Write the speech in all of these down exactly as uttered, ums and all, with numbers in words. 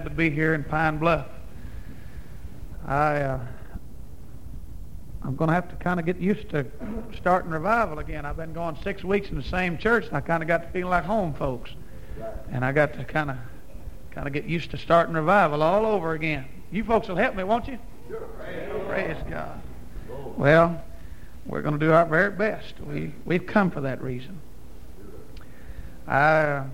to be here in Pine Bluff. I, uh, I'm going to have to kind of get used to starting revival again. I've been going six weeks in the same church, and I kind of got to feeling like home folks. And I got to kind of kind of get used to starting revival all over again. You folks will help me, won't you? Sure. Praise God. Well, we're going to do our very best. We, we've come for that reason. I,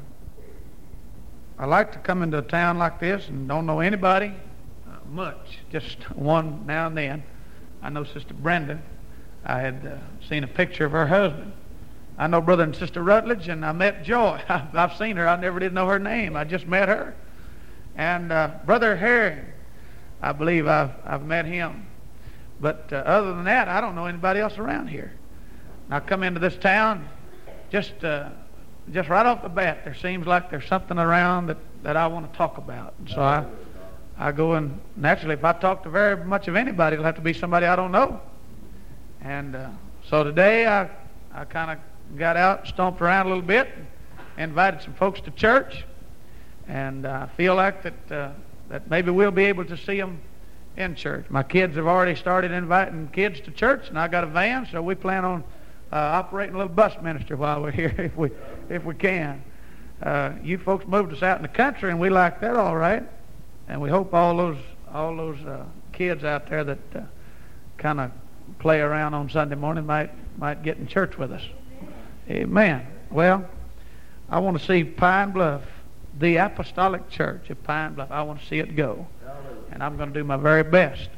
I like to come into a town like this and don't know anybody uh, much, just one now and then. I know Sister Brenda. I had uh, seen a picture of her husband. I know Brother and Sister Rutledge, and I met Joy. I've, I've seen her. I never did know her name. I just met her. And uh, Brother Herring, I believe I've, I've met him. But uh, other than that, I don't know anybody else around here. And I come into this town, just uh, just right off the bat, there seems like there's something around that, that I want to talk about. And so I, I go and, naturally, if I talk to very much of anybody, it'll have to be somebody I don't know. And uh, so today I, I kind of got out, stomped around a little bit, invited some folks to church, and I feel like that uh, that maybe we'll be able to see them in church. My kids have already started inviting kids to church, and I got a van, so we plan on uh, operating a little bus ministry while we're here, if we if we can. Uh, you folks moved us out in the country, and we like that all right, and we hope all those all those uh, kids out there that uh, kind of play around on Sunday morning might might get in church with us. Amen. Well, I want to see Pine Bluff, the Apostolic Church of Pine Bluff. I want to see it go. And I'm going to do my very best.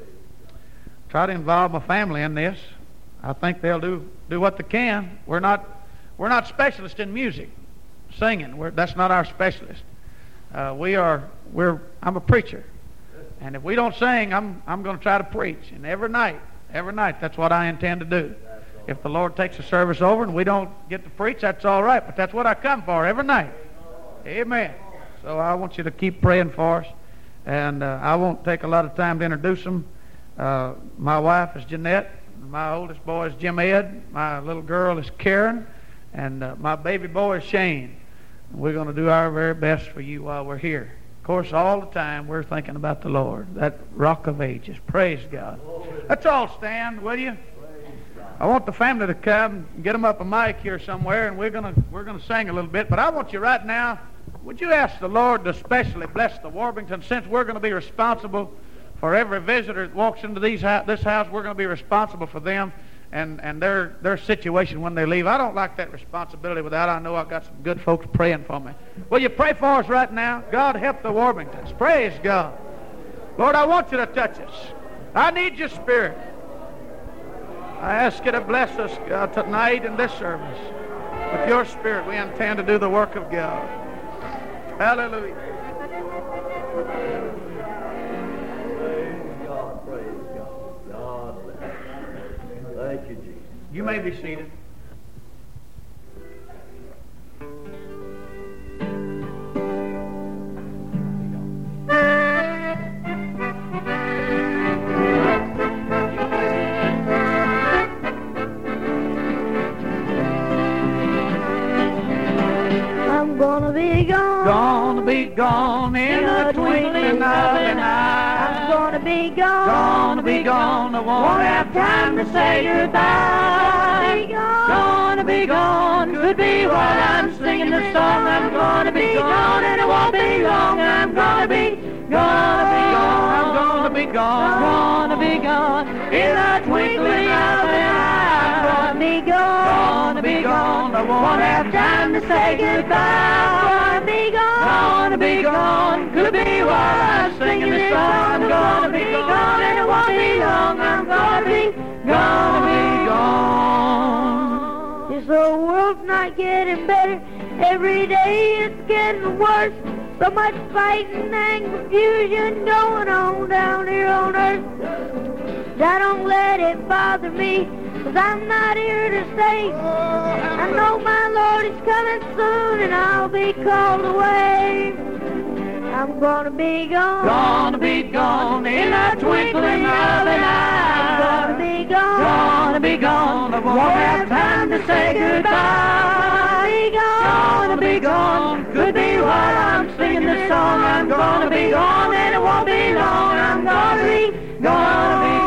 Try to involve my family in this. I think they'll do do what they can. We're not we're not specialists in music, singing. We're, that's not our specialist. Uh, we are we're I'm a preacher, and if we don't sing, I'm I'm going to try to preach. And every night, every night, that's what I intend to do. If the Lord takes the service over and we don't get to preach, that's all right. But that's what I come for every night. Amen. So I want you to keep praying for us. And uh, I won't take a lot of time to introduce them. Uh, my wife is Jeanette. My oldest boy is Jim Ed. My little girl is Karen. And uh, my baby boy is Shane. We're going to do our very best for you while we're here. Of course, all the time we're thinking about the Lord, that Rock of Ages. Praise God. Let's all stand, will you? I want the family to come and get them up a mic here somewhere, and we're going to we're going to sing a little bit. But I want you right now, would you ask the Lord to especially bless the Warbington? Since we're going to be responsible for every visitor that walks into these this house, we're going to be responsible for them and, and their, their situation when they leave. I don't like that responsibility without I know I've got some good folks praying for me. Will you pray for us right now? God, help the Warbingtons. Praise God. Lord, I want you to touch us. I need your Spirit. I ask you to bless us, God, tonight in this service. With your Spirit, we intend to do the work of God. Hallelujah. Praise God, praise God. God bless you. Thank you, Jesus. You may be seated. Gonna be gone, Gonna be gone in the twinkling of an eye. I'm gonna be gone, Gonna be gone, I won't have time to say goodbye. Gonna be gone, could be while I'm singing the song. I'm gonna be gone, and it won't be long. I'm gonna be, gonna be gone. I'm gonna be gone, gonna be gone in the twinkling of an eye. gonna be gone, Gonna be gone, I won't have time to say goodbye. gonna be gone, Gonna be gone, could be while I'm singing this song. I'm gonna be gone, and it won't be long. I'm gonna be, gonna be gone. This whole world's not getting better. Every day it's getting worse. So much fighting and confusion going on down here on earth. I don't let it bother me, 'cause I'm not here to stay. I know my Lord is coming soon, and I'll be called away. I'm gonna be gone, Gonna be gone in the twinkling of an eye. gonna be gone, Gonna be gone, I won't have time to say goodbye. be gone, Gonna be gone, could be while I'm singing this song. I'm gonna be gone, and it won't be long. I'm gonna be, gonna be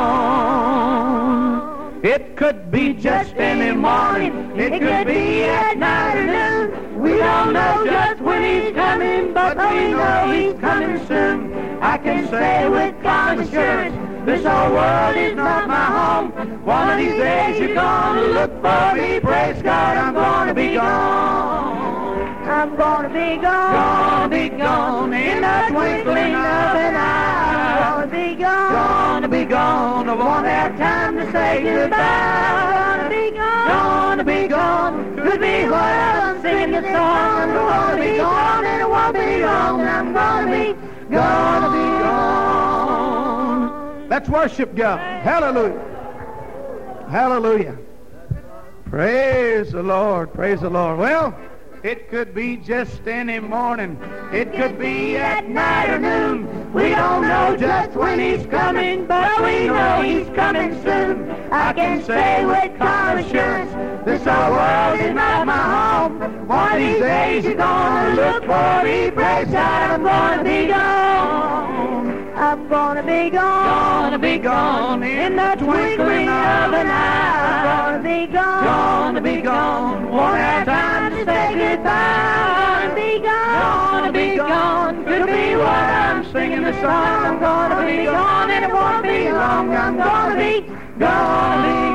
gone. It could be just any morning, it could be at night or noon. We don't know just when he's coming, but we know he's coming soon. I can say with calm assurance, this old world is not my home. One of these days you're gonna look for me. Praise God, I'm gonna be gone. I'm gonna be gone. Gonna be gone in the twinkling of an eye. Gonna be gone. Gonna be gone. I won't have time to say goodbye. Gonna be gone. Gonna be gone. Could be while I'm singing the song. I'm gonna be gone and it won't be long. I'm gonna be, gonna be gone. Let's worship God. Hallelujah. Hallelujah. Praise the Lord. Praise the Lord. Well, it could be just any morning. It could be at night or noon. We don't know just when he's coming, but we know he's coming soon. I can say with calm assurance, this old world is not my home. One of these days you're gonna look for me. Praise God, I'm gonna be gone. I'm gonna be gone. Gonna be gone in the twinkling of an eye. Gonna be gone. Gonna be gone. Won't have time to say goodbye. Gonna be gone. Gonna be gone. Could be what I'm singing the song. I'm gonna be gone and it won't be long. I'm gonna be, gonna be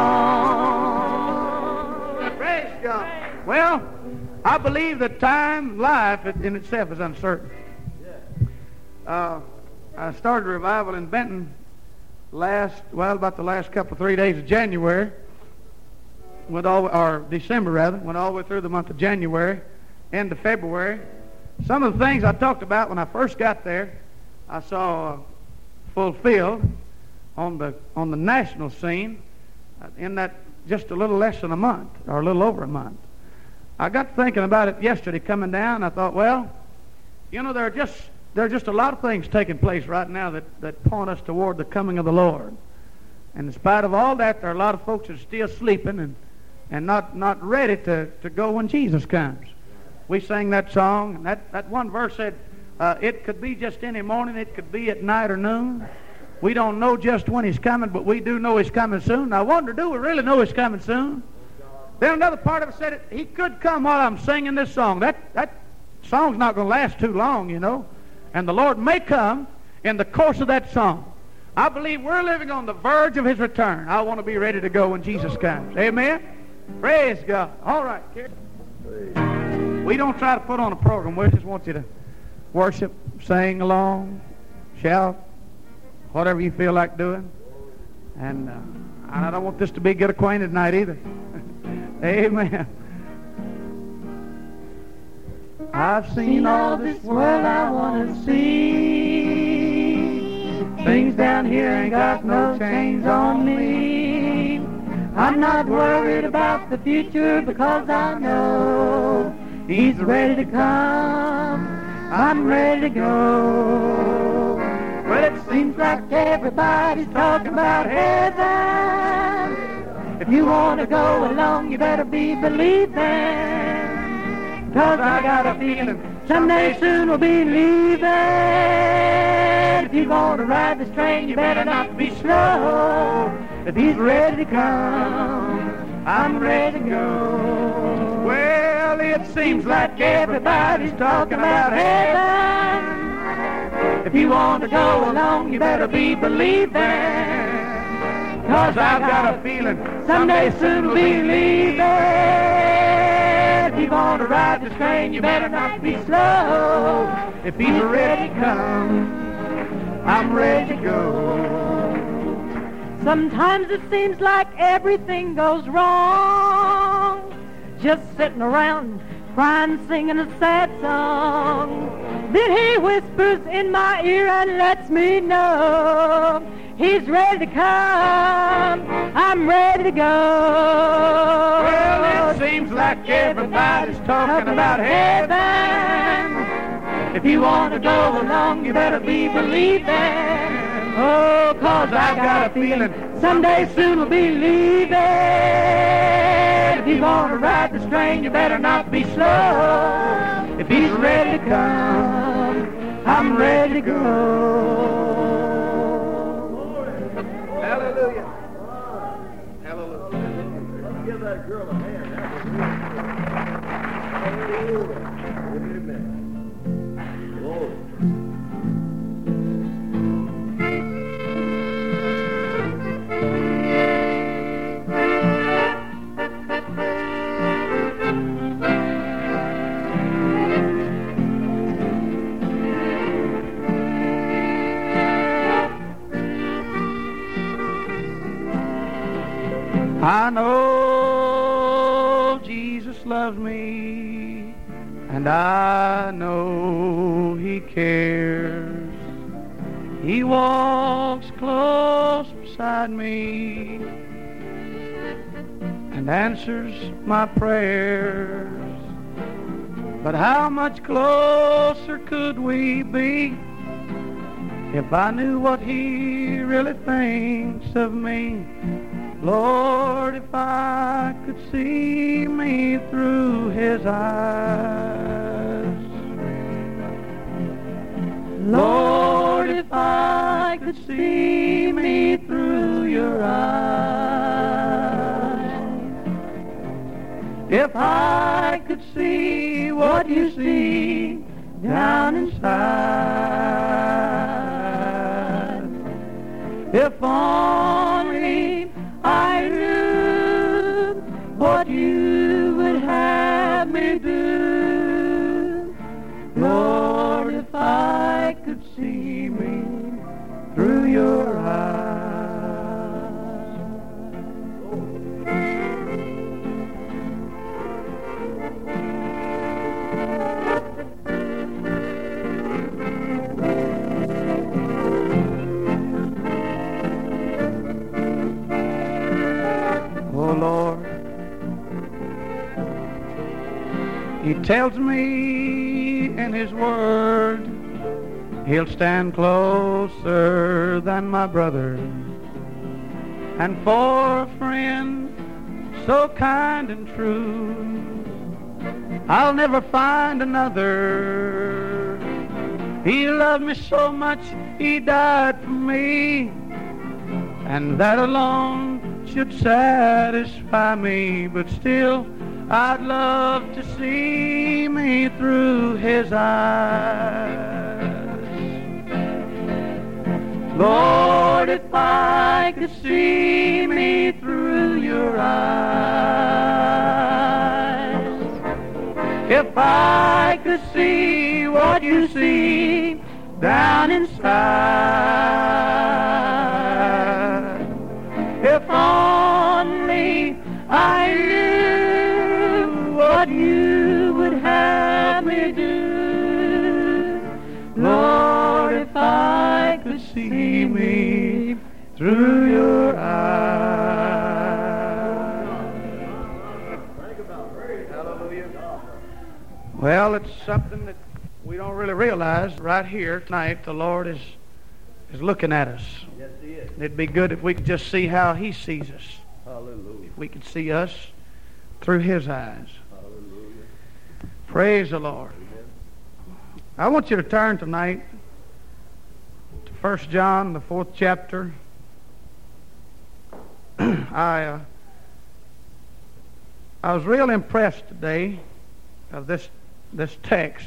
gone. Praise God. Well, I believe that time, life in itself is uncertain. Uh, I started a revival in Benton last, well, about the last couple, three days of January. Went all, or December rather, went all the way through the month of January, end of February. Some of the things I talked about when I first got there, I saw uh, fulfilled on the on the national scene uh, in that just a little less than a month, or a little over a month. I got thinking about it yesterday coming down. I thought, well, you know, there are just there are just a lot of things taking place right now that, that point us toward the coming of the Lord. And in spite of all that, there are a lot of folks that are still sleeping and and not, not ready to, to go when Jesus comes. We sang that song, and that, that one verse said, uh, it could be just any morning, it could be at night or noon. We don't know just when he's coming, but we do know he's coming soon. I wonder, do we really know he's coming soon? Then another part of it said, it, he could come while I'm singing this song. That, that song's not going to last too long, you know. And the Lord may come in the course of that song. I believe we're living on the verge of his return. I want to be ready to go when Jesus comes. Amen? Praise God. All right. We don't try to put on a program. We just want you to worship, sing along, shout, whatever you feel like doing. And uh, I don't want this to be get acquainted night either. Amen. I've seen all this world I want to see. Things down here ain't got no chains on me. I'm not worried about the future because I know he's ready to come. I'm ready to go. Well, it seems like everybody's talking about heaven. If you want to go along, you better be believing. Cause I got a feeling someday soon we'll be leaving. If you want to ride this train, you better not be slow. If he's ready to come, I'm ready to go. Well, it seems like everybody's talking about heaven. If you want to go along, you better be believing. Cause I've got a feeling someday soon we'll be leaving. If you want to ride this train, you better not be slow. If he's ready to come, I'm ready to go. Sometimes it seems like everything goes wrong. Just sitting around crying, singing a sad song. Then he whispers in my ear and lets me know he's ready to come. I'm ready to go. Well, it seems like everybody's talking about heaven. If you want to go along, you better be believing. Oh, cause I've got a feeling someday soon we'll be leaving. If you want to ride this train, you better not be slow. If he's ready to come, I'm ready to go. Hallelujah. Hallelujah. Let's give that girl a hand. That was really good. Hallelujah. Amen. Glory. I know Jesus loves me, and I know He cares. He walks close beside me and answers my prayers. But how much closer could we be if I knew what He really thinks of me? Lord, if I could see me through His eyes. Lord, if I could see me through your eyes. If I could see what you see down inside. If only I knew what you would have me do. Lord, if I could see me through your eyes. Lord, He tells me in His word He'll stand closer than my brother, and for a friend so kind and true I'll never find another. He loved me so much He died for me, and that alone should satisfy me. But still I'd love to see me through His eyes. Lord, if I could see me through your eyes. If I could see what you see down inside. If only I knew what you would have me do. Lord, if I could see me through your eyes. Hallelujah. Well, it's something that we don't really realize. Right here tonight, the Lord is is looking at us. Yes, He is. It'd be good if we could just see how He sees us. Hallelujah. If we could see us through His eyes. Hallelujah. Praise the Lord. Amen. I want you to turn tonight to First John, the fourth chapter. I uh, I was real impressed today of this this text.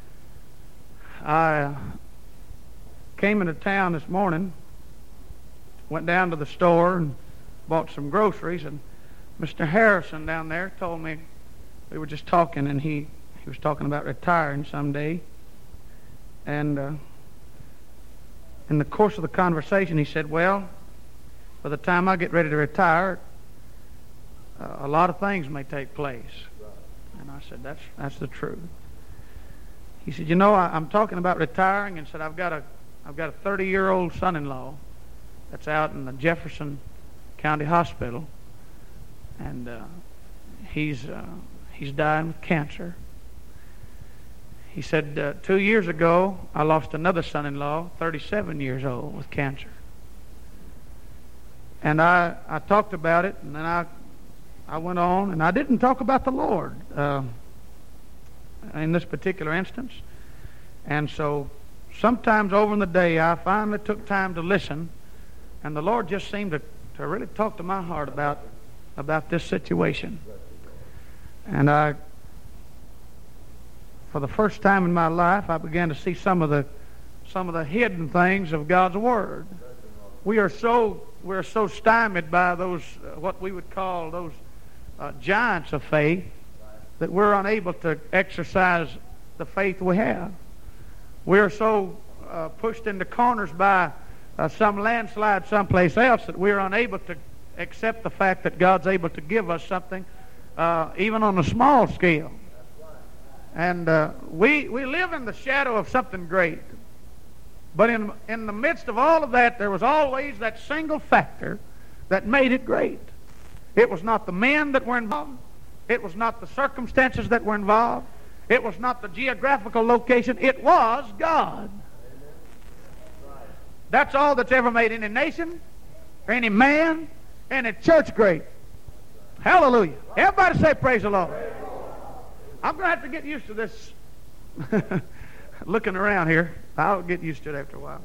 I uh, came into town this morning, went down to the store and bought some groceries, and Mister Harrison down there told me, we were just talking, and he, he was talking about retiring someday. And uh, in the course of the conversation, he said, well, by the time I get ready to retire, uh, a lot of things may take place. And I said, that's that's the truth. He said, you know, I, I'm talking about retiring, and said, I've got a I've got a thirty-year-old son-in-law that's out in the Jefferson County Hospital, and uh, he's uh, he's dying with cancer. He said, uh, two years ago, I lost another son-in-law, thirty-seven years old, with cancer. And I, I talked about it, and then I I went on, and I didn't talk about the Lord uh, in this particular instance. And so sometimes over in the day, I finally took time to listen, and the Lord just seemed to, to really talk to my heart about, about this situation. And I, for the first time in my life, I began to see some of the, some of the hidden things of God's Word. We are so, we're so stymied by those, uh, what we would call those uh, giants of faith, that we're unable to exercise the faith we have. We're so uh, pushed into corners by uh, some landslide someplace else that we're unable to accept the fact that God's able to give us something, uh, even on a small scale. And uh, we we live in the shadow of something great. But in in the midst of all of that, there was always that single factor that made it great. It was not the men that were involved. It was not the circumstances that were involved. It was not the geographical location. It was God. That's all that's ever made any nation, or any man, any church great. Hallelujah. Everybody say praise the Lord. I'm going to have to get used to this looking around here. I'll get used to it after a while.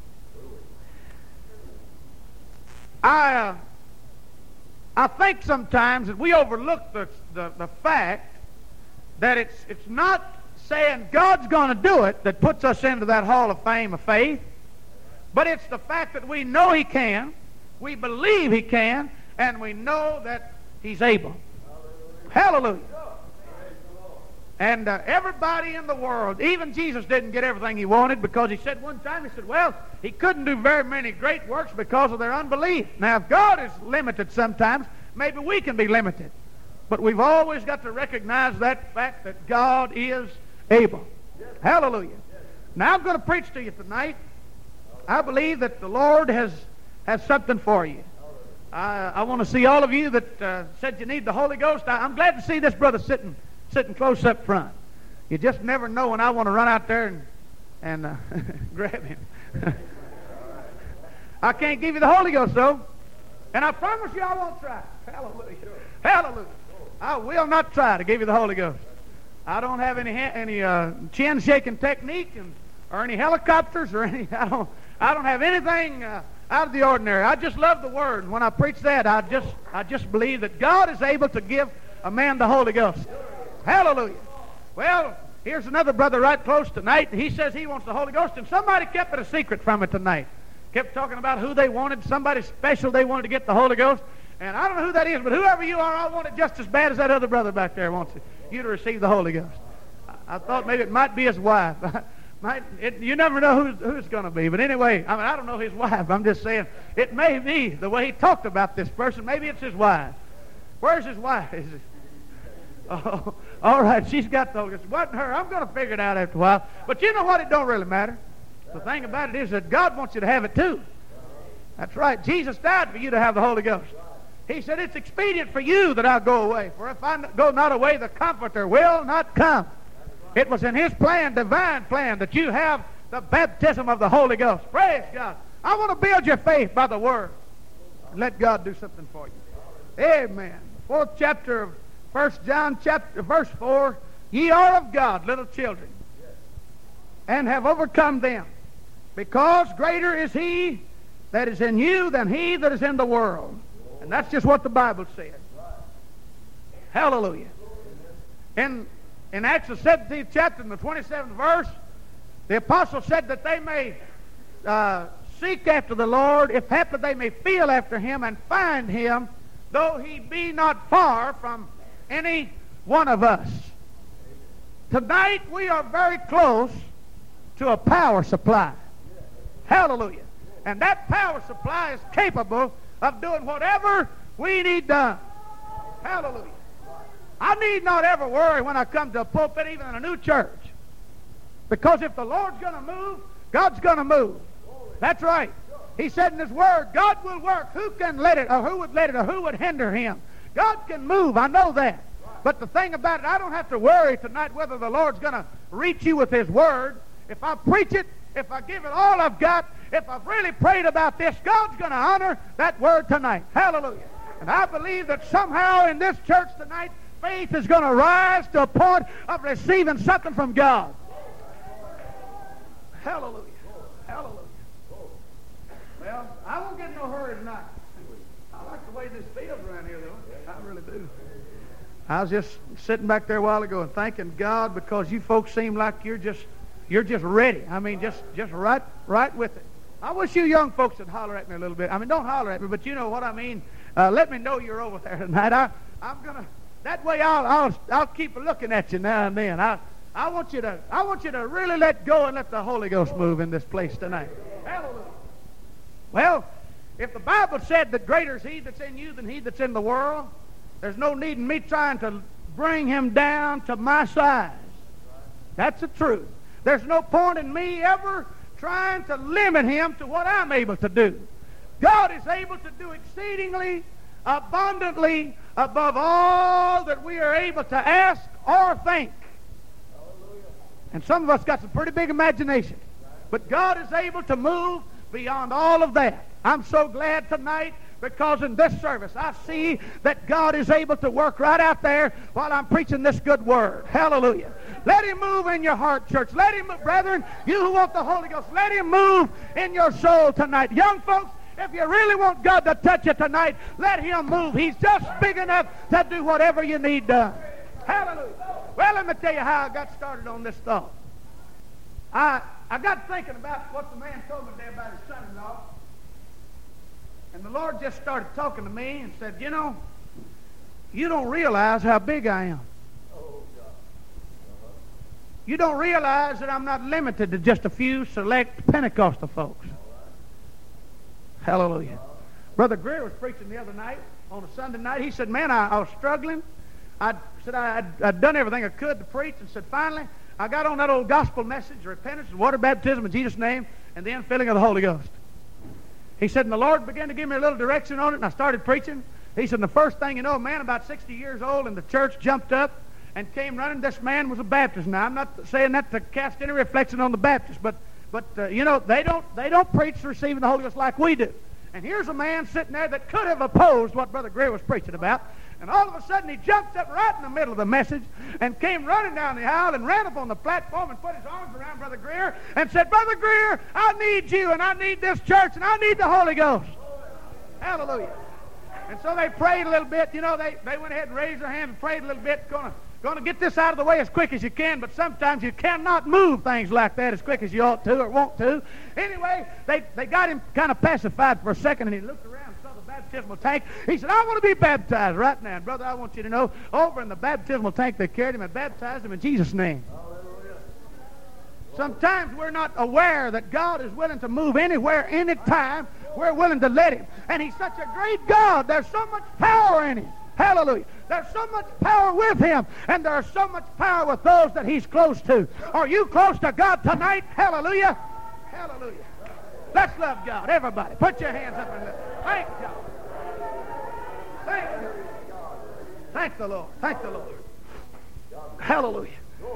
I... Uh, I think sometimes that we overlook the, the, the fact that it's, it's not saying God's going to do it that puts us into that hall of fame of faith, but it's the fact that we know He can, we believe He can, and we know that He's able. Hallelujah. Hallelujah. And uh, everybody in the world, even Jesus didn't get everything He wanted, because He said one time, He said, well, He couldn't do very many great works because of their unbelief. Now, if God is limited sometimes, maybe we can be limited. But we've always got to recognize that fact that God is able. Yes. Hallelujah. Yes. Now, I'm going to preach to you tonight. I believe that the Lord has, has something for you. I, I want to see all of you that uh, said you need the Holy Ghost. I, I'm glad to see this brother sitting sitting close up front. You just never know when I want to run out there and, and uh, grab him. I can't give you the Holy Ghost, though. And I promise you I won't try. Hallelujah. Hallelujah. I will not try to give you the Holy Ghost. I don't have any any uh, chin-shaking technique and, or any helicopters or any... I don't, I don't have anything uh, out of the ordinary. I just love the Word. And when I preach that, I just, I just believe that God is able to give a man the Holy Ghost. Hallelujah. Well, here's another brother right close tonight. He says he wants the Holy Ghost, and somebody kept it a secret from it tonight. Kept talking about who they wanted, somebody special they wanted to get the Holy Ghost. And I don't know who that is, but whoever you are, I want it just as bad as that other brother back there wants it, you to receive the Holy Ghost. I, I thought maybe it might be his wife. might, it, you never know who's, who it's going to be. But anyway, I mean, I don't know his wife. I'm just saying it may be the way he talked about this person. Maybe it's his wife. Where's his wife? Is it? Oh, all right, she's got the Holy Ghost. It wasn't her. I'm going to figure it out after a while. But you know what? It don't really matter. The thing about it is that God wants you to have it too. That's right. Jesus died for you to have the Holy Ghost. He said, it's expedient for you that I go away. For if I go not away, the Comforter will not come. It was in His plan, divine plan, that you have the baptism of the Holy Ghost. Praise God. I want to build your faith by the Word. And let God do something for you. Amen. Fourth chapter of First John chapter, verse four, ye are of God, little children, and have overcome them, because greater is He that is in you than he that is in the world. And that's just what the Bible says. Hallelujah. In, in Acts the seventeenth chapter, in the twenty-seventh verse, the apostle said that they may uh, seek after the Lord, if haply they may feel after Him and find Him, though He be not far from any one of us. Tonight we are very close to a power supply. Hallelujah. And that power supply is capable of doing whatever we need done. Hallelujah. I need not ever worry when I come to a pulpit, even in a new church. Because if the Lord's going to move, God's going to move. That's right. He said in His Word, God will work. Who can let it, or who would let it, or who would hinder Him? God can move. I know that. But the thing about it, I don't have to worry tonight whether the Lord's going to reach you with His Word. If I preach it, if I give it all I've got, if I've really prayed about this, God's going to honor that Word tonight. Hallelujah. And I believe that somehow in this church tonight, faith is going to rise to a point of receiving something from God. Hallelujah. Hallelujah. Hallelujah. Well, I won't get in no hurry tonight. I like the way this feels around here, though. I really do. I was just sitting back there a while ago and thanking God because you folks seem like you're just you're just ready. I mean, just just right right with it. I wish you young folks would holler at me a little bit. I mean, don't holler at me, but you know what I mean. Uh, let me know you're over there tonight. I I'm gonna that way I'll I'll I'll keep looking at you now and then. I I want you to I want you to really let go and let the Holy Ghost move in this place tonight. Hallelujah. Well, if the Bible said that greater is he that's in you than he that's in the world, there's no need in me trying to bring him down to my size. That's the truth. There's no point in me ever trying to limit him to what I'm able to do. God is able to do exceedingly, abundantly, above all that we are able to ask or think. And some of us got some pretty big imagination. But God is able to move beyond all of that. I'm so glad tonight because in this service I see that God is able to work right out there while I'm preaching this good word. Hallelujah. Let him move in your heart, church. Let him, brethren, you who want the Holy Ghost, let him move in your soul tonight. Young folks, if you really want God to touch you tonight, let him move. He's just big enough to do whatever you need done. Hallelujah. Well, let me tell you how I got started on this thought. I I got thinking about what the man told me today about his son-in-law. And the Lord just started talking to me and said, you know, you don't realize how big I am. You don't realize that I'm not limited to just a few select Pentecostal folks. Hallelujah. Brother Greer was preaching the other night, on a Sunday night. He said, man, I, I was struggling. I said I, I'd, I'd done everything I could to preach, and said, finally, I got on that old gospel message, repentance and water baptism in Jesus' name, and the infilling of the Holy Ghost. He said, and the Lord began to give me a little direction on it, and I started preaching. He said, and the first thing you know, a man about sixty years old in the church jumped up and came running. This man was a Baptist. Now, I'm not saying that to cast any reflection on the Baptists, but, but uh, you know, they don't, they don't preach receiving the Holy Ghost like we do. And here's a man sitting there that could have opposed what Brother Greer was preaching about. And all of a sudden he jumped up right in the middle of the message and came running down the aisle and ran up on the platform and put his arms around Brother Greer and said, Brother Greer, I need you and I need this church and I need the Holy Ghost. Hallelujah. And so they prayed a little bit. You know, they, they went ahead and raised their hand and prayed a little bit. Gonna, gonna get this out of the way as quick as you can, but sometimes you cannot move things like that as quick as you ought to or want to. Anyway, they, they got him kind of pacified for a second, and he looked around and saw the baptismal tank. He said, I want to be baptized right now. And brother, I want you to know, over in the baptismal tank, they carried him and baptized him in Jesus' name. Hallelujah. Sometimes we're not aware that God is willing to move anywhere, anytime. We're willing to let him. And he's such a great God. There's so much power in him. Hallelujah. There's so much power with him, and there's so much power with those that he's close to. Are you close to God tonight? Hallelujah. Hallelujah. Let's love God. Everybody, put your hands up and let's thank God. Thank you. Thank the Lord. Thank the Lord. Hallelujah.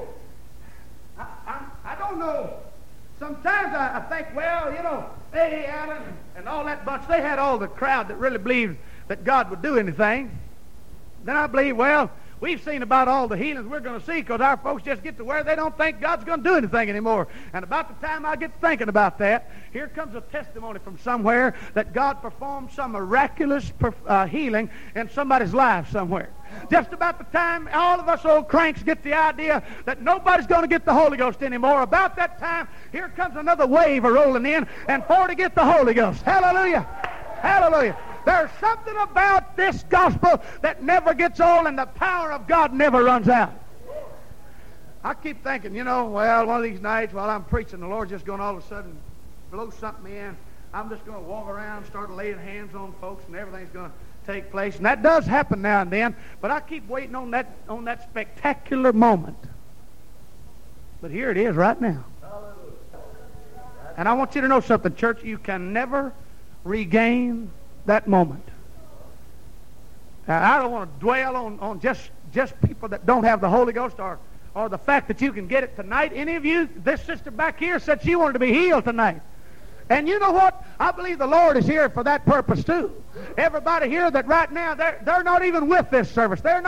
I, I, I don't know. Sometimes I, I think, well, you know, A A Allen and, and all that bunch, they had all the crowd that really believed that God would do anything. Then I believe, well, we've seen about all the healings we're going to see because our folks just get to where they don't think God's going to do anything anymore. And about the time I get thinking about that, here comes a testimony from somewhere that God performed some miraculous uh, healing in somebody's life somewhere. Just about the time all of us old cranks get the idea that nobody's going to get the Holy Ghost anymore, about that time, here comes another wave rolling in, and for to get the Holy Ghost. Hallelujah. Hallelujah. There's something about this gospel that never gets old, and the power of God never runs out. I keep thinking, you know, well, one of these nights while I'm preaching, the Lord's just going to all of a sudden blow something in. I'm just going to walk around, start laying hands on folks, and everything's going to take place. And that does happen now and then, but I keep waiting on that, on that spectacular moment. But here it is right now. And I want you to know something, church. You can never regain that moment. Now, I don't want to dwell on, on just, just people that don't have the Holy Ghost or, or the fact that you can get it tonight. Any of you, this sister back here said she wanted to be healed tonight. And you know what? I believe the Lord is here for that purpose too. Everybody here that right now, they're, they're not even with this service. They're not,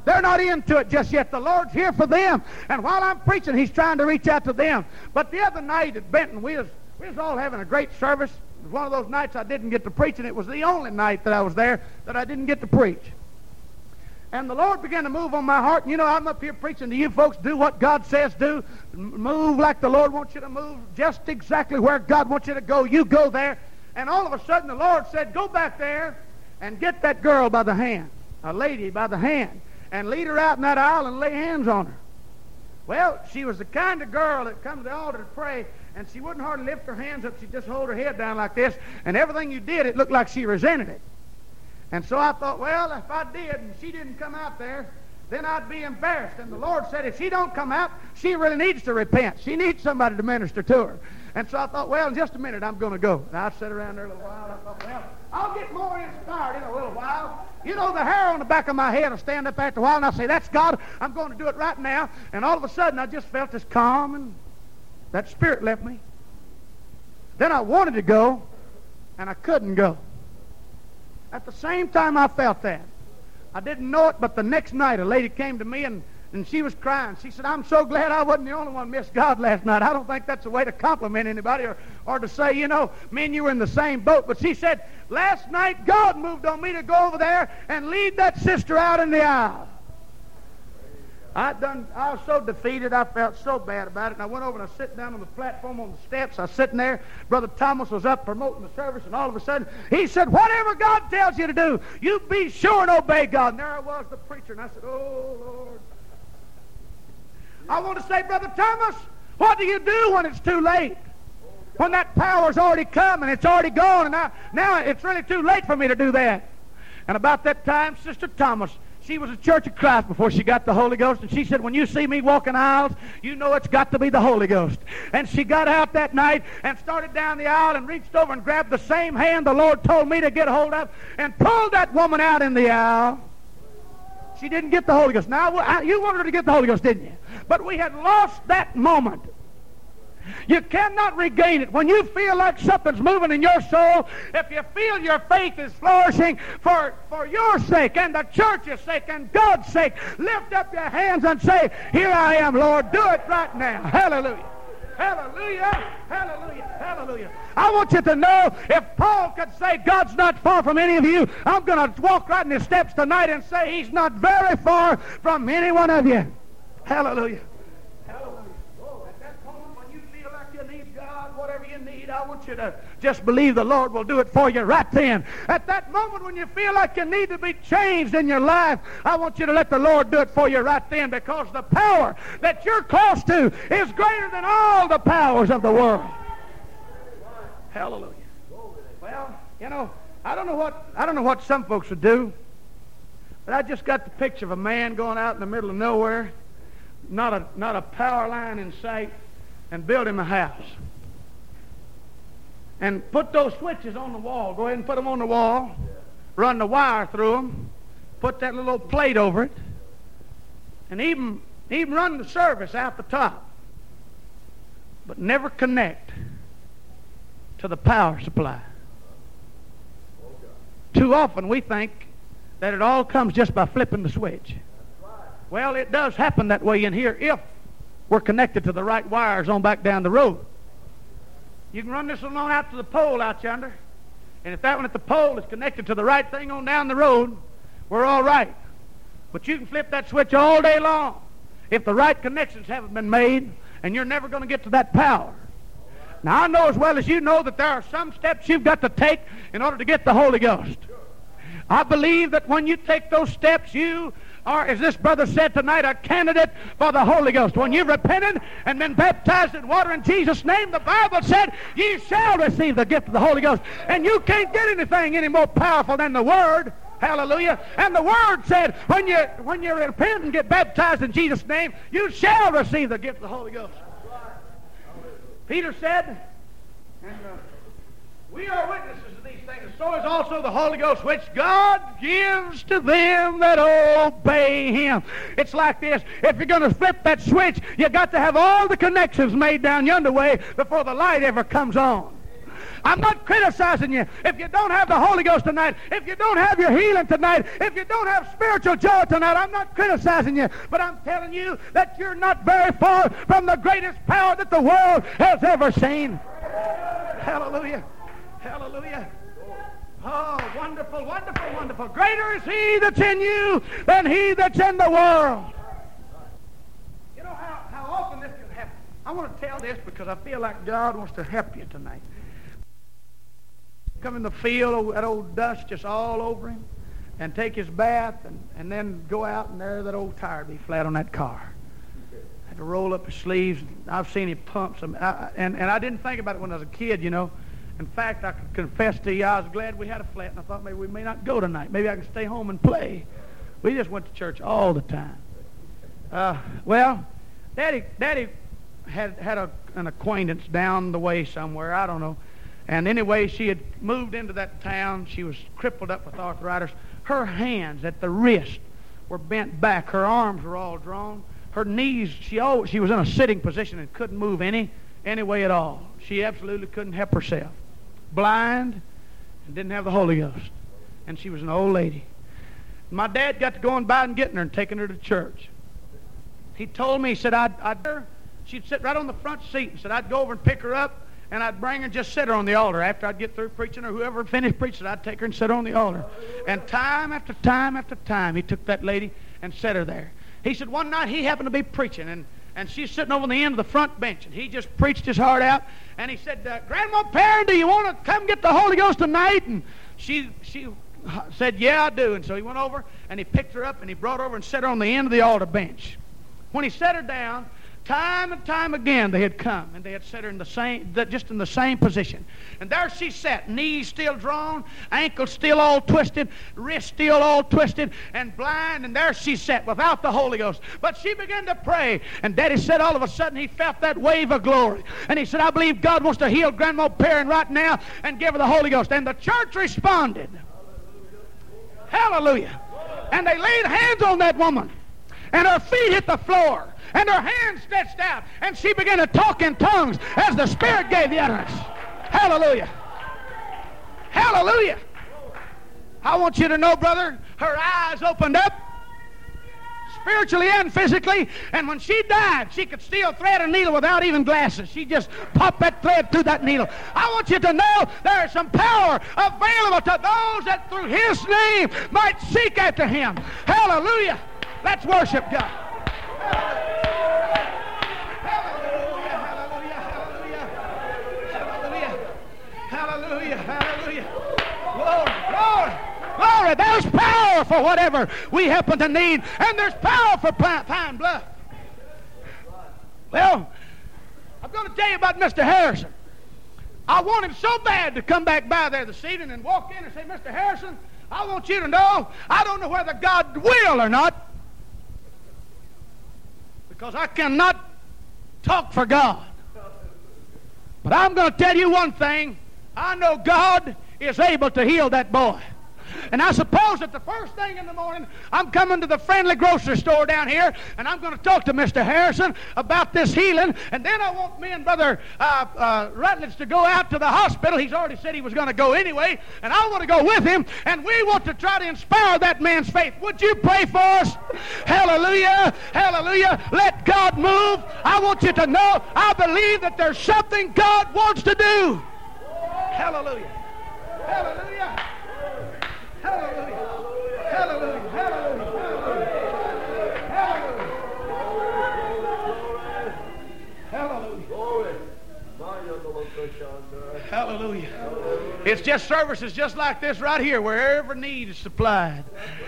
They're not into it just yet. The Lord's here for them. And while I'm preaching, he's trying to reach out to them. But the other night at Benton, we was, we was all having a great service. It was one of those nights I didn't get to preach, and it was the only night that I was there that I didn't get to preach. And the Lord began to move on my heart. And, you know, I'm up here preaching to you folks. Do what God says do. Move like the Lord wants you to move. Just exactly where God wants you to go. You go there. And all of a sudden the Lord said, go back there and get that girl by the hand, a lady by the hand, and lead her out in that aisle and lay hands on her. Well, she was the kind of girl that comes to the altar to pray, and she wouldn't hardly lift her hands up. She'd just hold her head down like this, and everything you did, it looked like she resented it. And so I thought, well, if I did and she didn't come out there, then I'd be embarrassed. And the Lord said, if she don't come out, she really needs to repent. She needs somebody to minister to her. And so I thought, well, in just a minute, I'm going to go. And I sat around there a little while. I thought, well, I'll get more inspired in a little while. You know, the hair on the back of my head will stand up after a while, and I'll say, that's God. I'm going to do it right now. And all of a sudden, I just felt this calm, and that spirit left me. Then I wanted to go, and I couldn't go. At the same time I felt that, I didn't know it, but the next night a lady came to me, and, and she was crying. She said, I'm so glad I wasn't the only one missed God last night. I don't think that's a way to compliment anybody or, or to say, you know, me and you were in the same boat. But she said, last night God moved on me to go over there and lead that sister out in the aisle. I done. I was so defeated. I felt so bad about it. And I went over and I sat down on the platform on the steps. I was sitting there. Brother Thomas was up promoting the service, and all of a sudden he said, whatever God tells you to do, you be sure and obey God. And there I was, the preacher, and I said, oh, Lord. I want to say, Brother Thomas, what do you do when it's too late? When that power's already come and it's already gone, and I, now it's really too late for me to do that. And about that time, Sister Thomas, she was a Church of Christ before she got the Holy Ghost, and she said, when you see me walking aisles, you know it's got to be the Holy Ghost. And she got out that night and started down the aisle and reached over and grabbed the same hand the Lord told me to get hold of and pulled that woman out in the aisle. She didn't get the Holy Ghost. Now, you wanted her to get the Holy Ghost, didn't you? But we had lost that moment. You cannot regain it. When you feel like something's moving in your soul, if you feel your faith is flourishing for, for your sake and the church's sake and God's sake, lift up your hands and say, here I am, Lord. Do it right now. Hallelujah. Hallelujah. Hallelujah. Hallelujah. I want you to know, if Paul could say God's not far from any of you, I'm going to walk right in his steps tonight and say he's not very far from any one of you. Hallelujah. I want you to just believe the Lord will do it for you right then. At that moment when you feel like you need to be changed in your life, I want you to let the Lord do it for you right then, because the power that you're close to is greater than all the powers of the world. Hallelujah. Well, you know, I don't know what I don't know what some folks would do, but I just got the picture of a man going out in the middle of nowhere, not a not a power line in sight, and build him a house. And put those switches on the wall. Go ahead and put them on the wall. Run the wire through them. Put that little plate over it. And even, even run the service out the top. But never connect to the power supply. Too often we think that it all comes just by flipping the switch. Well, it does happen that way in here if we're connected to the right wires on back down the road. You can run this one on out to the pole out yonder, and if that one at the pole is connected to the right thing on down the road, we're all right. But you can flip that switch all day long if the right connections haven't been made, and you're never going to get to that power. Now, I know as well as you know that there are some steps you've got to take in order to get the Holy Ghost. I believe that when you take those steps, you are, as this brother said tonight, a candidate for the Holy Ghost. When you've repented and been baptized in water in Jesus' name, the Bible said, ye shall receive the gift of the Holy Ghost. And you can't get anything any more powerful than the Word. Hallelujah. And the Word said, when you, when you repent and get baptized in Jesus' name, you shall receive the gift of the Holy Ghost. Peter said, and uh, we are witnesses of these things, so is also the Holy Ghost, which God gives to them that obey Him. It's like this. If you're going to flip that switch, you got to have all the connections made down yonder way before the light ever comes on. I'm not criticizing you. If you don't have the Holy Ghost tonight, if you don't have your healing tonight, if you don't have spiritual joy tonight, I'm not criticizing you. But I'm telling you that you're not very far from the greatest power that the world has ever seen. Hallelujah. Hallelujah. Oh, wonderful, wonderful, wonderful. Greater is he that's in you than he that's in the world. You know how, how often this can happen. I want to tell this because I feel like God wants to help you tonight. Come in the field, that old dust just all over him, and take his bath, and, and then go out, and there that old tire be flat on that car. Had to roll up his sleeves. I've seen him pump some, I, and, and I didn't think about it when I was a kid, you know. In fact, I could confess to you, I was glad we had a flat, and I thought maybe we may not go tonight. Maybe I can stay home and play. We just went to church all the time. Uh, well, Daddy, Daddy had had a, an acquaintance down the way somewhere. I don't know. And anyway, she had moved into that town. She was crippled up with arthritis. Her hands at the wrist were bent back. Her arms were all drawn. Her knees, she always, she was in a sitting position and couldn't move any any way at all. She absolutely couldn't help herself. Blind and didn't have the Holy Ghost. And she was an old lady. My dad got to going by and getting her and taking her to church. He told me, he said, I'd, I'd she'd sit right on the front seat, and said I'd go over and pick her up, and I'd bring her and just sit her on the altar. After I'd get through preaching, or whoever finished preaching, I'd take her and sit her on the altar. And time after time after time, he took that lady and set her there. He said one night he happened to be preaching, and And she's sitting over on the end of the front bench, and he just preached his heart out. And he said, uh, Grandma Perrin, do you want to come get the Holy Ghost tonight? And she she said, yeah, I do. And so he went over, and he picked her up, and he brought her over and set her on the end of the altar bench. When he set her down, time and time again they had come, and they had set her in the same, just in the same position. And there she sat, knees still drawn, ankles still all twisted, wrists still all twisted, and blind, and there she sat without the Holy Ghost. But she began to pray, and Daddy said all of a sudden he felt that wave of glory. And he said, I believe God wants to heal Grandma Perrin right now and give her the Holy Ghost. And the church responded. Hallelujah. And they laid hands on that woman, and her feet hit the floor, and her hands stretched out, and she began to talk in tongues as the Spirit gave the utterance. Hallelujah. Hallelujah. I want you to know, brother, her eyes opened up, spiritually and physically, and when she died, she could still thread a needle without even glasses. She just popped that thread through that needle. I want you to know there is some power available to those that through His name might seek after Him. Hallelujah. Let's worship God. Hallelujah, hallelujah. Glory, glory, glory. There's power for whatever we happen to need, and there's power for Pine Bluff. Well, I'm going to tell you about Mister Harrison. I want him so bad to come back by there this evening and walk in and say, Mister Harrison, I want you to know, I don't know whether God will or not, because I cannot talk for God. But I'm going to tell you one thing. I know God is able to heal that boy. And I suppose that the first thing in the morning, I'm coming to the friendly grocery store down here, and I'm going to talk to Mister Harrison about this healing. And then I want me and Brother uh, uh, Rutledge to go out to the hospital. He's already said he was going to go anyway, and I want to go with him, and we want to try to inspire that man's faith. Would you pray for us? Hallelujah, hallelujah. Let God move. I want you to know, I believe that there's something God wants to do. Hallelujah, hallelujah. Hallelujah. Hallelujah. Hallelujah. Hallelujah. Hallelujah. Hallelujah. It's just services just like this right here where every need is supplied.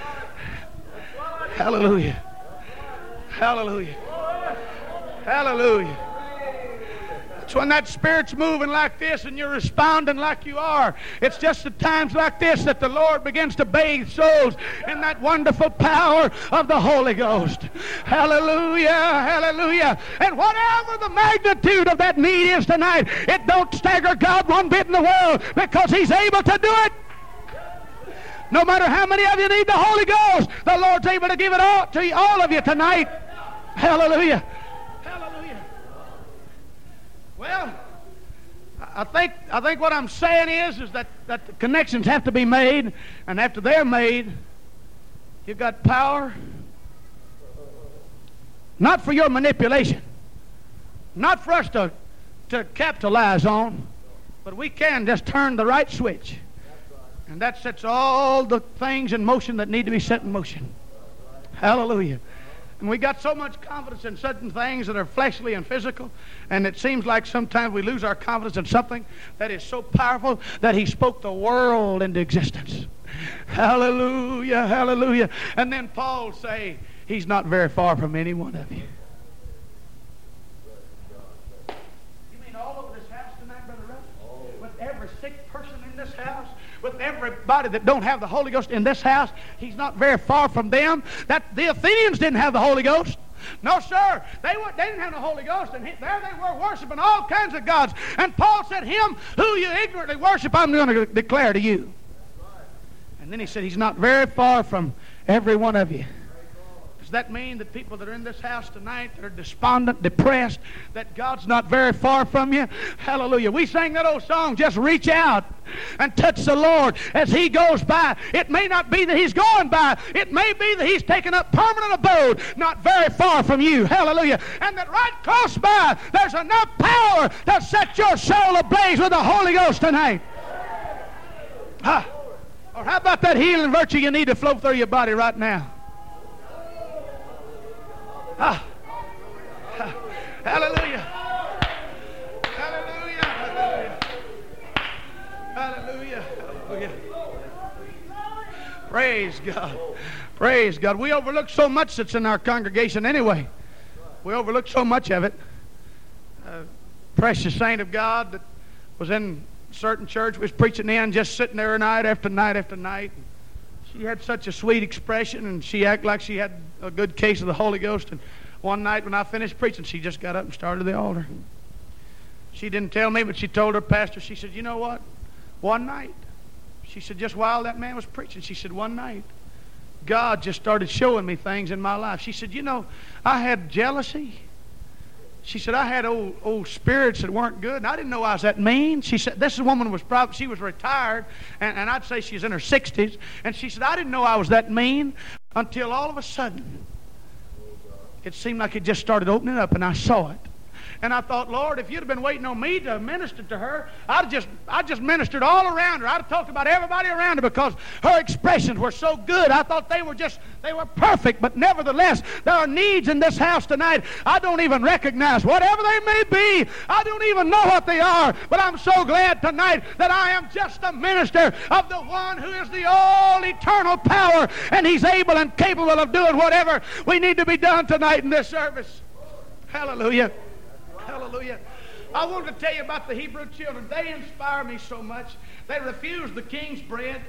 Hallelujah. Hallelujah. Hallelujah. It's when that Spirit's moving like this and you're responding like you are. It's just at times like this that the Lord begins to bathe souls in that wonderful power of the Holy Ghost. Hallelujah, hallelujah. And whatever the magnitude of that need is tonight, it don't stagger God one bit in the world, because He's able to do it. No matter how many of you need the Holy Ghost, the Lord's able to give it all to all of you tonight. Hallelujah. Hallelujah. Well, I think I think what I'm saying is is that, that the connections have to be made, and after they're made, you've got power, not for your manipulation, not for us to, to capitalize on, but we can just turn the right switch, and that sets all the things in motion that need to be set in motion. Hallelujah. And we got so much confidence in certain things that are fleshly and physical, and it seems like sometimes we lose our confidence in something that is so powerful that He spoke the world into existence. Hallelujah, hallelujah. And then Paul say, He's not very far from any one of you. You mean all over this house tonight, Brother Russ? With every sick person in this house? With everybody that don't have the Holy Ghost in this house, He's not very far from them. That the Athenians didn't have the Holy Ghost. No, sir. They, were, they didn't have the Holy Ghost, and he, there they were worshiping all kinds of gods. And Paul said, Him who you ignorantly worship, I'm going to declare to you. And then he said, He's not very far from every one of you. Does that mean that people that are in this house tonight that are despondent, depressed, that God's not very far from you? Hallelujah. We sang that old song, just reach out and touch the Lord as He goes by. It may not be that He's going by. It may be that He's taken up permanent abode not very far from you. Hallelujah. And that right close by, there's enough power to set your soul ablaze with the Holy Ghost tonight. Ah. Or how about that healing virtue you need to flow through your body right now? Ah. Ah. Hallelujah. Hallelujah. Hallelujah. Hallelujah. Hallelujah. Praise God. Praise God. We overlook so much that's in our congregation anyway. We overlook so much of it. A precious saint of God that was in a certain church was preaching in, just sitting there night after night after night. She had such a sweet expression, and she acted like she had a good case of the Holy Ghost. And one night when I finished preaching, she just got up and started the altar. She didn't tell me, but she told her pastor, she said, you know what? One night, she said, just while that man was preaching, she said, one night, God just started showing me things in my life. She said, you know, I had jealousy. She said, I had old old spirits that weren't good, and I didn't know I was that mean. She said, this woman was probably, she was retired, and, and I'd say she's in her sixties, and she said, I didn't know I was that mean until all of a sudden, it seemed like it just started opening up, and I saw it. And I thought, Lord, if you'd have been waiting on me to minister to her, I'd have just, I'd just ministered all around her. I'd have talked about everybody around her because her expressions were so good. I thought they were just, they were perfect. But nevertheless, there are needs in this house tonight I don't even recognize. Whatever they may be, I don't even know what they are. But I'm so glad tonight that I am just a minister of the one who is the all eternal power, and He's able and capable of doing whatever we need to be done tonight in this service. Hallelujah. Hallelujah. I want to tell you about the Hebrew children. They inspire me so much. They refused the king's bread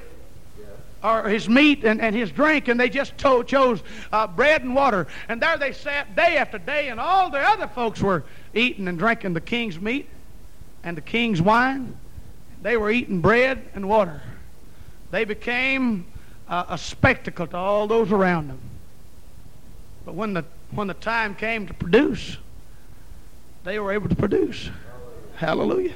or his meat and, and his drink, and they just to- chose uh, bread and water. And there they sat day after day, and all the other folks were eating and drinking the king's meat and the king's wine. They were eating bread and water. They became uh, a spectacle to all those around them. But when the when the time came to produce, they were able to produce. Hallelujah.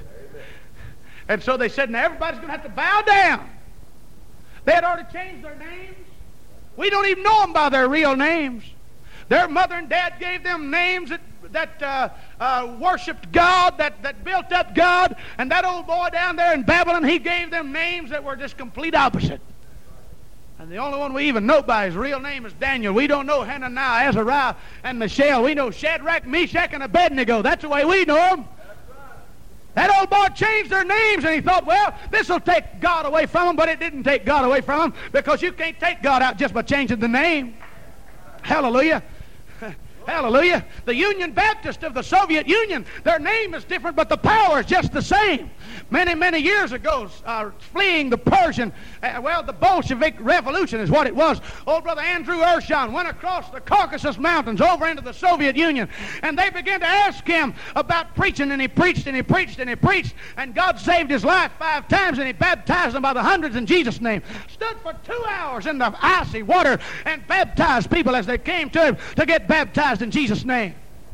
And so they said, now everybody's going to have to bow down. They had already changed their names. We don't even know them by their real names. Their mother and dad gave them names that, that uh, uh, worshipped God, that, that built up God. And that old boy down there in Babylon, he gave them names that were just complete opposite. And the only one we even know by his real name is Daniel. We don't know Hananiah, Azariah, and Mishael. We know Shadrach, Meshach, and Abednego. That's the way we know them. That old boy changed their names, and he thought, well, this will take God away from them, but it didn't take God away from them, because you can't take God out just by changing the name. Hallelujah. Hallelujah. The Union Baptist of the Soviet Union, their name is different, but the power is just the same. Many, many years ago, uh, fleeing the Persian, uh, well, the Bolshevik Revolution is what it was. Old brother Andrew Urshan went across the Caucasus Mountains over into the Soviet Union, and they began to ask him about preaching, and he preached, and he preached, and he preached, and God saved his life five times, and he baptized them by the hundreds in Jesus' name. Stood for two hours in the icy water and baptized people as they came to him to get baptized in Jesus' name.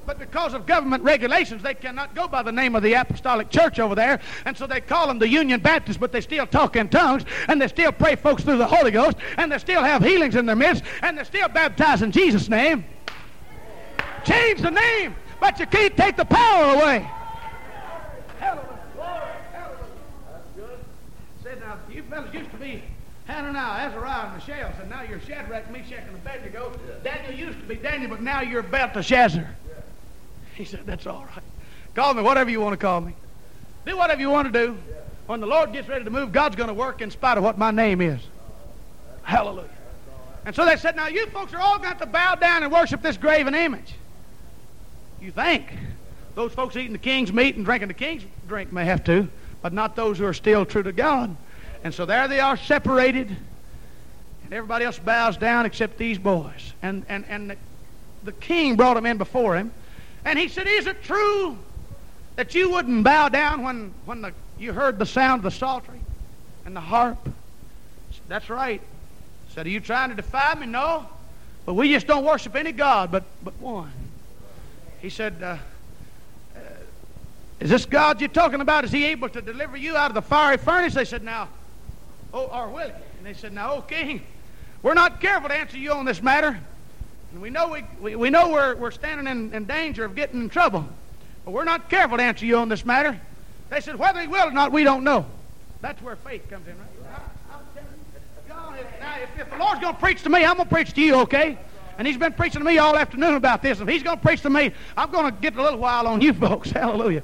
But because of government regulations, they cannot go by the name of the Apostolic Church over there. And so they call them the Union Baptists, but they still talk in tongues, and they still pray folks through the Holy Ghost, and they still have healings in their midst, and they still baptize in Jesus' name. Change the name, but you can't take the power away. Hallelujah. That's good. Said, now, you fellas used to be Hananiah, Azariah, and Mishael. Said, now you're Shadrach, Meshach, and Abednego. Yeah. Daniel used to be Daniel, but now you're Belteshazzar. Yeah. He said, that's all right. Call me whatever you want to call me. Do whatever you want to do. Yeah. When the Lord gets ready to move, God's going to work in spite of what my name is. Uh, Hallelujah. Right. And so they said, now you folks are all got to bow down and worship this graven image. You think. Those folks eating the king's meat and drinking the king's drink may have to, but not those who are still true to God. And so there they are separated, and everybody else bows down except these boys. And and, and the, the king brought them in before him, and he said, is it true that you wouldn't bow down when, when the, you heard the sound of the psaltery and the harp? Said, that's right. Said, are you trying to defy me? No. But we just don't worship any God but, but one. He said, uh, uh, is this God you're talking about, is he able to deliver you out of the fiery furnace? They said, now, oh, or will he? And they said, now, O king, we're not careful to answer you on this matter. And we know, we, we, we know we're, we're standing in, in danger of getting in trouble. But we're not careful to answer you on this matter. They said, whether he will or not, we don't know. That's where faith comes in, right? I, I'm telling you, God, if, now, if, if the Lord's going to preach to me, I'm going to preach to you, okay? And he's been preaching to me all afternoon about this. If he's going to preach to me, I'm going to get a little while on you folks. Hallelujah.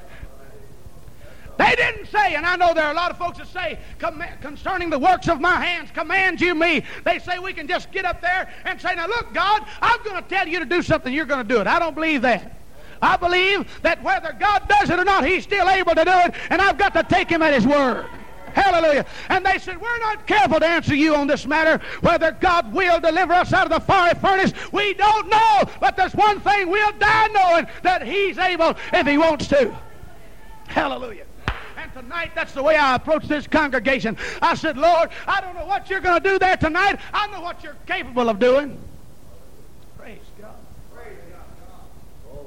They didn't say, and I know there are a lot of folks that say, concerning the works of my hands, command you me. They say we can just get up there and say, now look, God, I'm going to tell you to do something, you're going to do it. I don't believe that. I believe that whether God does it or not, he's still able to do it, and I've got to take him at his word. Hallelujah. And they said, we're not careful to answer you on this matter, whether God will deliver us out of the fiery furnace. We don't know, but there's one thing, we'll die knowing that he's able if he wants to. Hallelujah. And tonight, that's the way I approach this congregation. I said, Lord, I don't know what you're going to do there tonight. I know what you're capable of doing. Praise God. Praise God.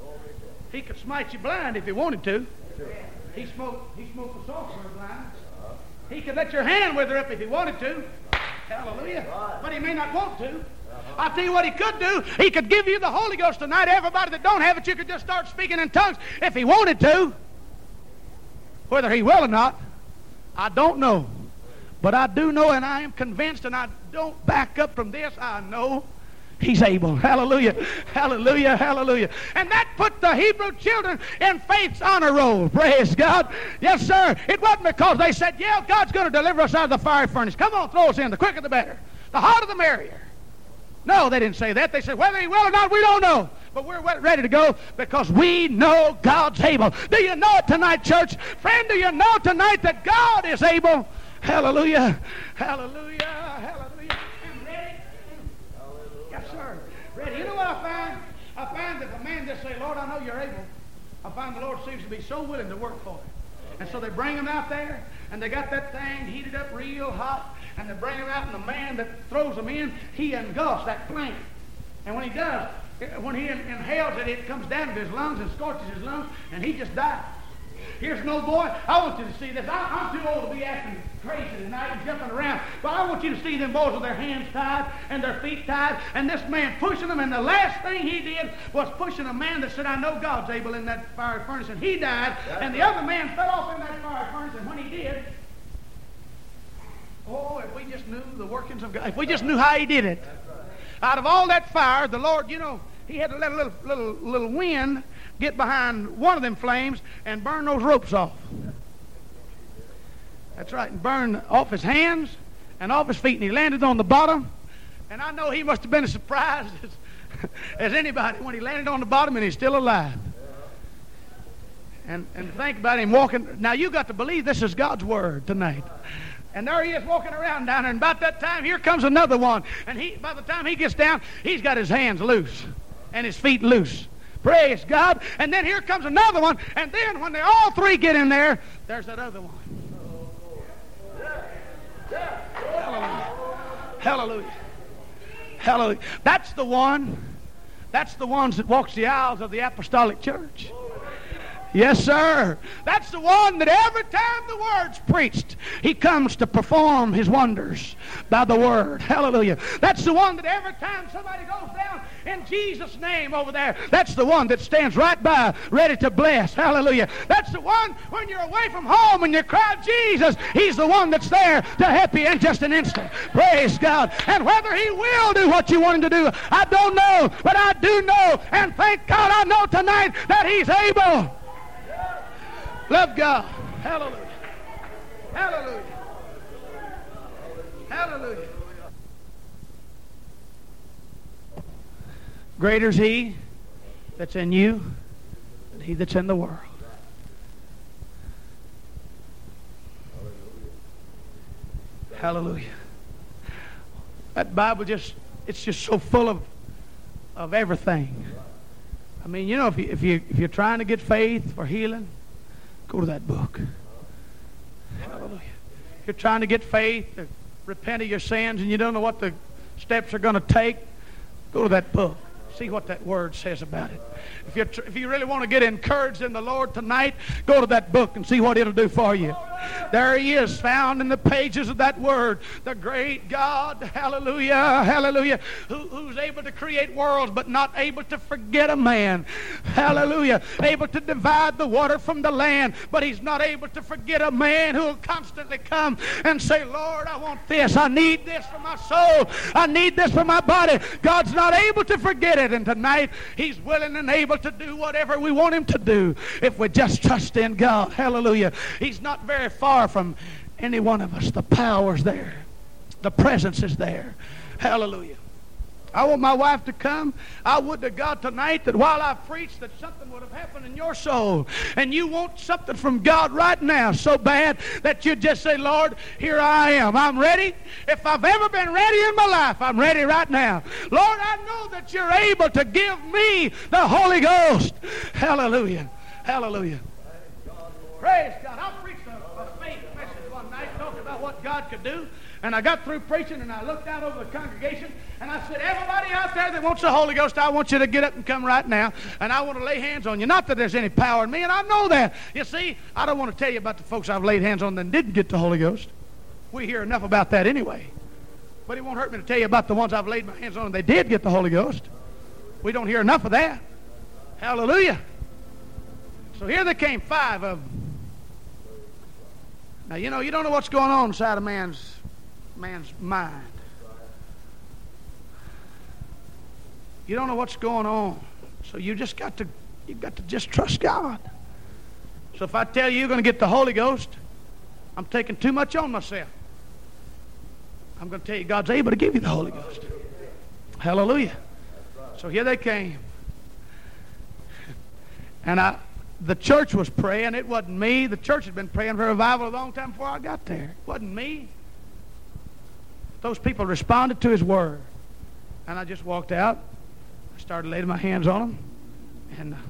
He could smite you blind if he wanted to. He smote, he smote the sorcerer blind. He could let your hand wither up if he wanted to. Hallelujah. But he may not want to. I'll tell you what he could do. He could give you the Holy Ghost tonight. Everybody that don't have it, you could just start speaking in tongues if he wanted to. Whether he will or not, I don't know. But I do know, and I am convinced, and I don't back up from this, I know he's able. Hallelujah. Hallelujah. Hallelujah. And that put the Hebrew children in faith's honor roll. Praise God. Yes, sir. It wasn't because they said, yeah, God's going to deliver us out of the fiery furnace. Come on, throw us in. The quicker the better. The harder the merrier. No, they didn't say that. They said, whether he will or not, we don't know. But we're ready to go because we know God's able. Do you know it tonight, church? Friend, do you know tonight that God is able? Hallelujah. Hallelujah. Hallelujah. Ready? Yes, sir. Ready. You know what I find? I find that if a man just say, Lord, I know you're able, I find the Lord seems to be so willing to work for him. And so they bring him out there, and they got that thing heated up real hot, and they bring him out, and the man that throws them in, he engulfs that flame. And when he does, when he inhales it, it comes down to his lungs and scorches his lungs, and he just dies. Here's an old boy. I want you to see this. I, I'm too old to be acting crazy tonight and jumping around, but I want you to see them boys with their hands tied and their feet tied, and this man pushing them, and the last thing he did was pushing a man that said, I know God's able in that fiery furnace, and he died, That's and the right. other man fell off in that fiery furnace, and when he did, oh, if we just knew the workings of God, if we just knew how he did it. Out of all that fire, the Lord, you know, he had to let a little, little, little wind get behind one of them flames and burn those ropes off. That's right, and burn off his hands and off his feet, and he landed on the bottom. And I know he must have been as surprised as, as anybody when he landed on the bottom and he's still alive. And, and think about him walking. Now, you got to believe this is God's word tonight. And there he is walking around down there, and about that time, here comes another one. And he, by the time he gets down, he's got his hands loose and his feet loose. Praise God. And then here comes another one, and then when they all three get in there, there's that other one. Hallelujah. Hallelujah. Hallelujah. That's the one. That's the ones that walks the aisles of the apostolic church. Yes, sir. That's the one that every time the word's preached, he comes to perform his wonders by the word. Hallelujah. That's the one that every time somebody goes down in Jesus' name over there, that's the one that stands right by, ready to bless. Hallelujah. That's the one when you're away from home and you cry, Jesus, he's the one that's there to help you in just an instant. Praise God. And whether he will do what you want him to do, I don't know, but I do know, and thank God I know tonight that he's able. Love God. Hallelujah. Hallelujah. Hallelujah. Greater is he that's in you than he that's in the world. Hallelujah. That Bible just, it's just so full of, of everything. I mean, you know, if, you, if, you, if you're trying to get faith for healing, go to that book. Hallelujah. If you're trying to get faith to repent of your sins and you don't know what the steps are going to take, go to that book. See what that word says about it. If, you're, if you really want to get encouraged in the Lord tonight, go to that book and see what it'll do for you. There he is, found in the pages of that word, the great God, hallelujah, hallelujah, who, who's able to create worlds but not able to forget a man. Hallelujah. Able to divide the water from the land, but he's not able to forget a man who will constantly come and say, Lord, I want this. I need this for my soul. I need this for my body. God's not able to forget it. And tonight, he's willing and able to do whatever we want him to do if we just trust in God. Hallelujah. He's not very far from any one of us. The power's there. The presence is there. Hallelujah. I want my wife to come. I would to God tonight that while I preach that something would have happened in your soul. And you want something from God right now so bad that you just say, Lord, here I am. I'm ready. If I've ever been ready in my life, I'm ready right now. Lord, I know that you're able to give me the Holy Ghost. Hallelujah. Hallelujah. Praise God. I preached a, a faith message one night talking about what God could do. And I got through preaching and I looked out over the congregation and I said, everybody out there that wants the Holy Ghost, I want you to get up and come right now. And I want to lay hands on you. Not that there's any power in me, and I know that. You see, I don't want to tell you about the folks I've laid hands on that didn't get the Holy Ghost. We hear enough about that anyway. But it won't hurt me to tell you about the ones I've laid my hands on and they did get the Holy Ghost. We don't hear enough of that. Hallelujah. So here they came, five of them. Now, you know, you don't know what's going on inside a man's man's mind. You don't know what's going on. So you just got to you got to just trust God. So if I tell you you're going to get the Holy Ghost, I'm taking too much on myself. I'm going to tell you God's able to give you the Holy Ghost. Hallelujah. So here they came. And I the church was praying. It wasn't me. The church had been praying for revival a long time before I got there. It wasn't me. Those people responded to his word. And I just walked out. I started laying my hands on them. And uh,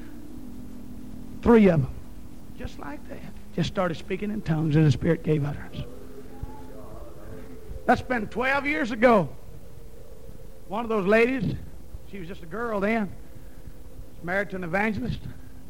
three of them, just like that, just started speaking in tongues and the Spirit gave utterance. That's been twelve years ago. One of those ladies, she was just a girl then, married to an evangelist.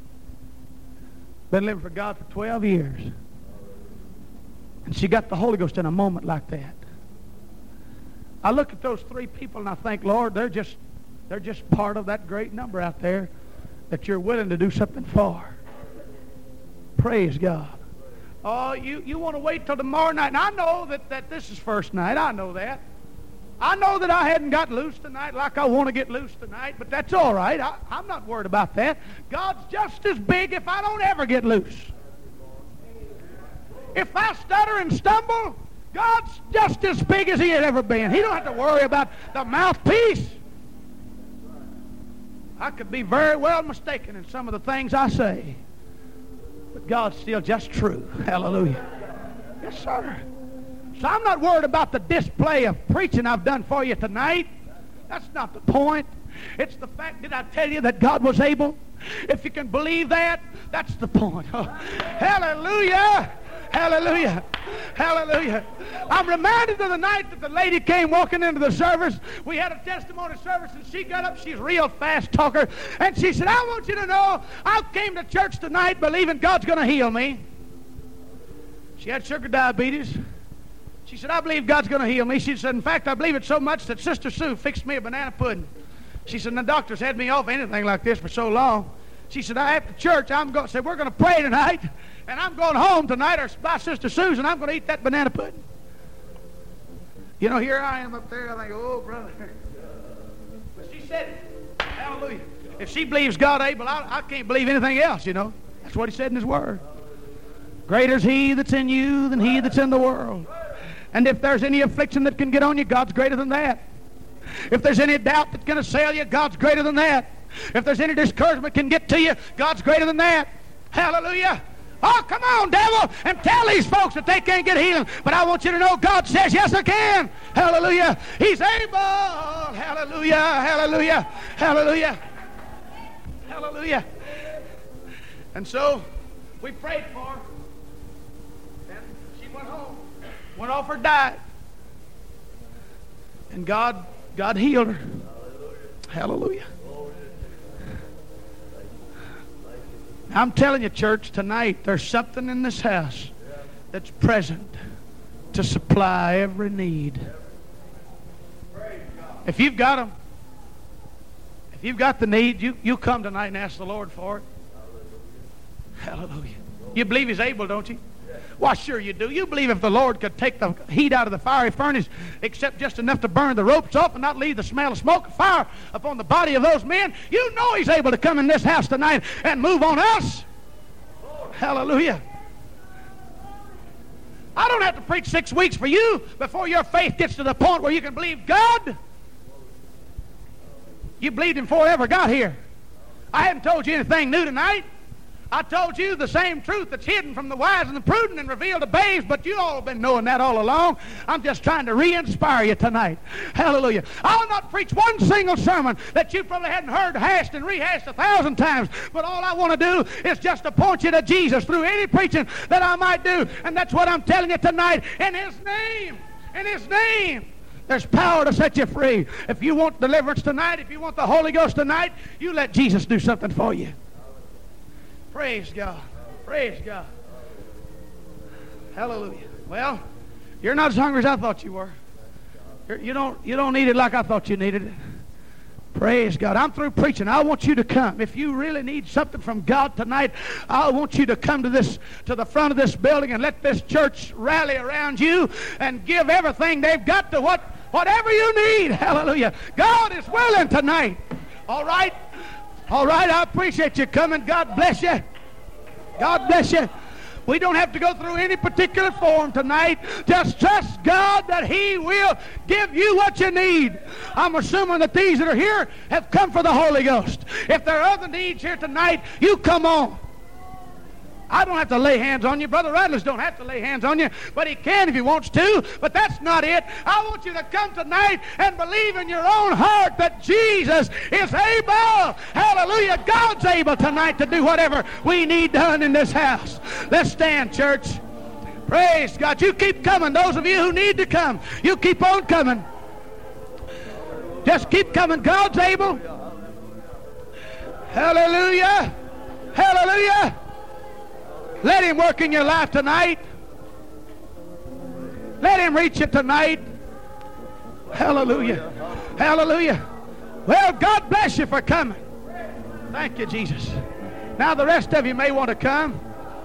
Been living for God for twelve years. And she got the Holy Ghost in a moment like that. I look at those three people and I think, Lord, they're just they're just part of that great number out there that you're willing to do something for. Praise God. Oh, you, you want to wait till tomorrow night. And I know that, that this is first night. I know that. I know that I hadn't got loose tonight like I want to get loose tonight, but that's all right. I, I'm not worried about that. God's just as big if I don't ever get loose. If I stutter and stumble, God's just as big as he had ever been. He don't have to worry about the mouthpiece. I could be very well mistaken in some of the things I say, but God's still just true. Hallelujah. Yes, sir. So I'm not worried about the display of preaching I've done for you tonight. That's not the point. It's the fact, did I tell you that God was able? If you can believe that, that's the point. Oh, hallelujah. Hallelujah. Hallelujah. I'm reminded of the night that the lady came walking into the service. We had a testimony service, and she got up. She's a real fast talker. And she said, I want you to know I came to church tonight believing God's going to heal me. She had sugar diabetes. She said, I believe God's going to heal me. She said, in fact, I believe it so much that Sister Sue fixed me a banana pudding. She said, the doctor's had me off anything like this for so long. She said, I after church, I'm going. Said, we're going to pray tonight, and I'm going home tonight or by Sister Sue's, and I'm going to eat that banana pudding. You know, here I am up there. I think, oh, brother. But she said it. Hallelujah. If she believes God able, I, I can't believe anything else, you know. That's what he said in his word. Greater is he that's in you than he that's in the world. And if there's any affliction that can get on you, God's greater than that. If there's any doubt that's going to assail you, God's greater than that. If there's any discouragement can get to you, God's greater than that. Hallelujah. Oh, come on, devil, and tell these folks that they can't get healing. But I want you to know God says, yes, I can. Hallelujah. He's able. Hallelujah. Hallelujah. Hallelujah. Hallelujah. And so we prayed for her. And she went home. Went off her diet. And God, God healed her. Hallelujah. I'm telling you, church, tonight there's something in this house that's present to supply every need. If you've got them, if you've got the need, you, you come tonight and ask the Lord for it. Hallelujah. You believe he's able, don't you? Why, sure you do. You believe if the Lord could take the heat out of the fiery furnace, except just enough to burn the ropes off and not leave the smell of smoke and fire upon the body of those men, you know he's able to come in this house tonight and move on us. Hallelujah. I don't have to preach six weeks for you before your faith gets to the point where you can believe God. You believed him before I ever got here. I haven't told you anything new tonight. I told you the same truth that's hidden from the wise and the prudent and revealed to babes, but you all have been knowing that all along. I'm just trying to re-inspire you tonight. Hallelujah. I'll not preach one single sermon that you probably hadn't heard hashed and rehashed a thousand times, but all I want to do is just to point you to Jesus through any preaching that I might do, and that's what I'm telling you tonight. In his name, in his name, there's power to set you free. If you want deliverance tonight, if you want the Holy Ghost tonight, you let Jesus do something for you. Praise God. Praise God. Hallelujah. Well, you're not as hungry as I thought you were. You're, you don't, you don't need it like I thought you needed it. Praise God. I'm through preaching. I want you to come. If you really need something from God tonight, I want you to come to this, to the front of this building and let this church rally around you and give everything they've got to what, whatever you need. Hallelujah. God is willing tonight. All right? All right, I appreciate you coming. God bless you. God bless you. We don't have to go through any particular form tonight. Just trust God that he will give you what you need. I'm assuming that these that are here have come for the Holy Ghost. If there are other needs here tonight, you come on. I don't have to lay hands on you. Brother Radless don't have to lay hands on you, but he can if he wants to. But that's not it. I want you to come tonight and believe in your own heart that Jesus is able. Hallelujah. God's able tonight to do whatever we need done in this house. Let's stand, church. Praise God. You keep coming. Those of you who need to come, you keep on coming. Just keep coming. God's able. Hallelujah. Hallelujah. Let him work in your life tonight. Let him reach you tonight. Hallelujah. Hallelujah. Well, God bless you for coming. Thank you, Jesus. Now the rest of you may want to come.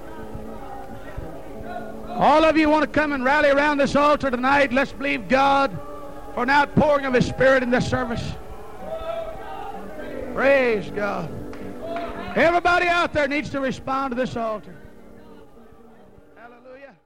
All of you want to come and rally around this altar tonight. Let's believe God for an outpouring of his Spirit in this service. Praise God. Everybody out there needs to respond to this altar.